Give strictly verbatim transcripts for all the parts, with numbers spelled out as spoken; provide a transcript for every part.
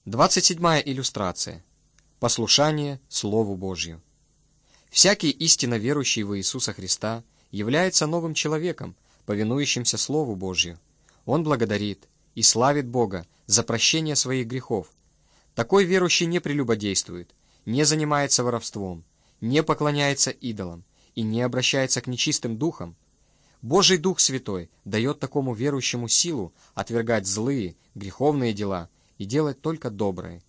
двадцать седьмая иллюстрация. Послушание Слову Божью. Всякий истинно верующий в Иисуса Христа является новым человеком, повинующимся Слову Божью. Он благодарит и славит Бога за прощение своих грехов. Такой верующий не прелюбодействует, не занимается воровством, не поклоняется идолам и не обращается к нечистым духам. Божий Дух Святой дает такому верующему силу отвергать злые, греховные дела и делать только доброе.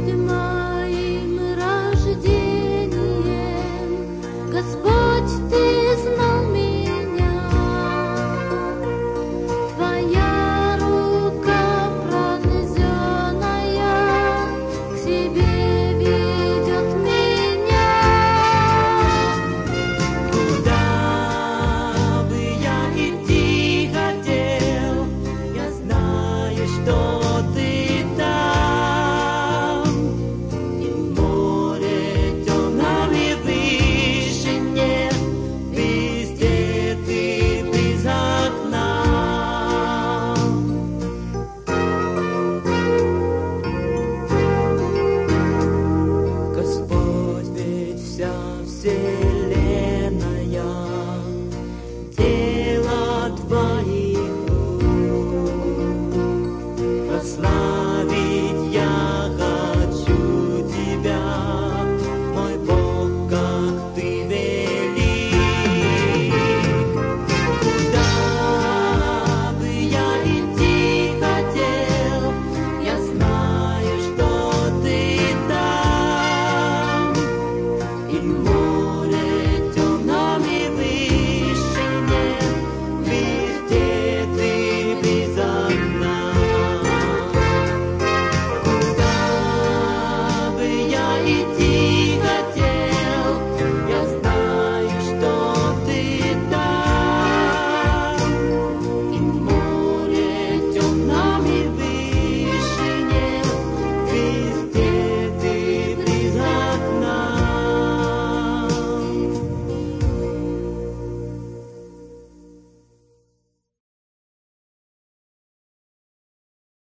Господь, Ты